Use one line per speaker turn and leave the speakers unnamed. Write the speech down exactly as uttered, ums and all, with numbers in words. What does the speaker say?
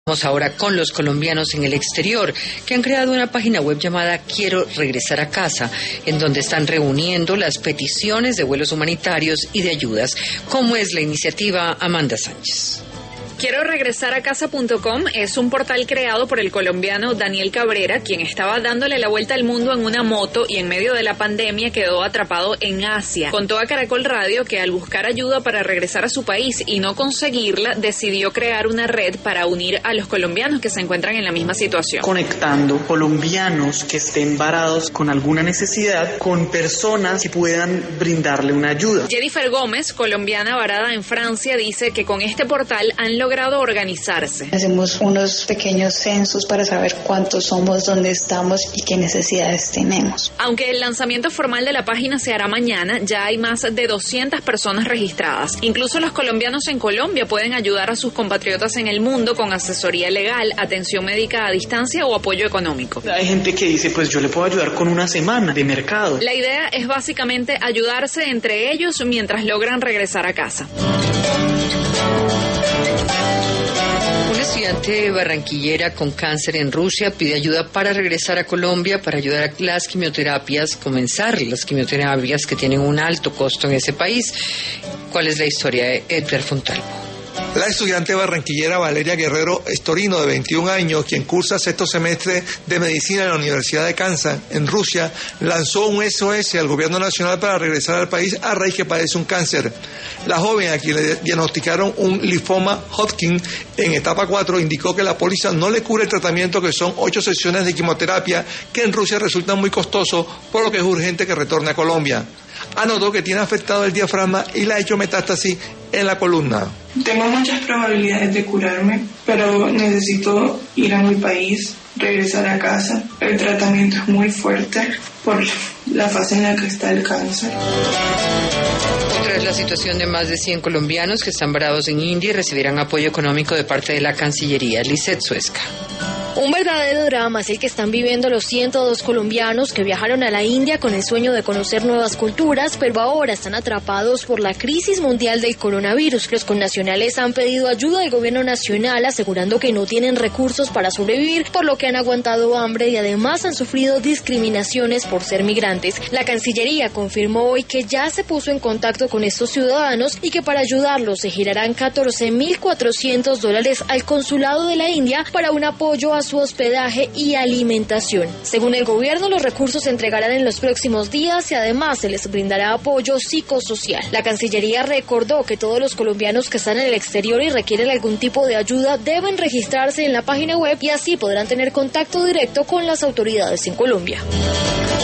Vamos ahora con los colombianos en el exterior, que han creado una página web llamada Quiero Regresar a Casa, en donde están reuniendo las peticiones de vuelos humanitarios y de ayudas. ¿Cómo es la iniciativa, Amanda Sánchez?
Quiero regresar a casa punto com es un portal creado por el colombiano Daniel Cabrera, quien estaba dándole la vuelta al mundo en una moto y en medio de la pandemia quedó atrapado en Asia. Contó a Caracol Radio que al buscar ayuda para regresar a su país y no conseguirla, decidió crear una red para unir a los colombianos que se encuentran en la misma situación.
Conectando colombianos que estén varados con alguna necesidad con personas que puedan brindarle una ayuda.
Jennifer Gómez, colombiana varada en Francia, dice que con este portal han logrado logrado organizarse.
Hacemos unos pequeños censos para saber cuántos somos, dónde estamos y qué necesidades tenemos.
Aunque el lanzamiento formal de la página se hará mañana, ya hay más de doscientas personas registradas. Incluso los colombianos en Colombia pueden ayudar a sus compatriotas en el mundo con asesoría legal, atención médica a distancia o apoyo económico.
Hay gente que dice, pues yo le puedo ayudar con una semana de mercado.
La idea es básicamente ayudarse entre ellos mientras logran regresar a casa.
Una estudiante barranquillera con cáncer en Rusia pide ayuda para regresar a Colombia para ayudar a las quimioterapias, comenzar las quimioterapias que tienen un alto costo en ese país. ¿Cuál es la historia de Edgar Fontalvo?
La estudiante barranquillera Valeria Guerrero Estorino, de veintiún años, quien cursa sexto semestre de medicina en la Universidad de Kansas, en Rusia, lanzó un S O S al gobierno nacional para regresar al país a raíz que padece un cáncer. La joven, a quien le diagnosticaron un linfoma Hodgkin en etapa cuatro, indicó que la póliza no le cubre el tratamiento, que son ocho sesiones de quimioterapia, que en Rusia resultan muy costosos, por lo que es urgente que retorne a Colombia. Anotó que tiene afectado el diafragma y le ha hecho metástasis en la columna.
Tengo muchas probabilidades de curarme, pero necesito ir a mi país, regresar a casa. El tratamiento es muy fuerte por la fase en la que está el cáncer.
Otra es la situación de más de cien colombianos que están varados en India y recibirán apoyo económico de parte de la Cancillería. Lisette Suesca.
Un verdadero drama es el que están viviendo los ciento dos colombianos que viajaron a la India con el sueño de conocer nuevas culturas, pero ahora están atrapados por la crisis mundial del coronavirus. Los connacionales han pedido ayuda al gobierno nacional, asegurando que no tienen recursos para sobrevivir, por lo que han aguantado hambre y además han sufrido discriminaciones por ser migrantes. La Cancillería confirmó hoy que ya se puso en contacto con estos ciudadanos y que para ayudarlos se girarán catorce mil cuatrocientos dólares al consulado de la India para un apoyo a su hospedaje y alimentación. Según el gobierno, los recursos se entregarán en los próximos días y además se les brindará apoyo psicosocial. La Cancillería recordó que todos los colombianos que están en el exterior y requieren algún tipo de ayuda deben registrarse en la página web y así podrán tener contacto directo con las autoridades en Colombia.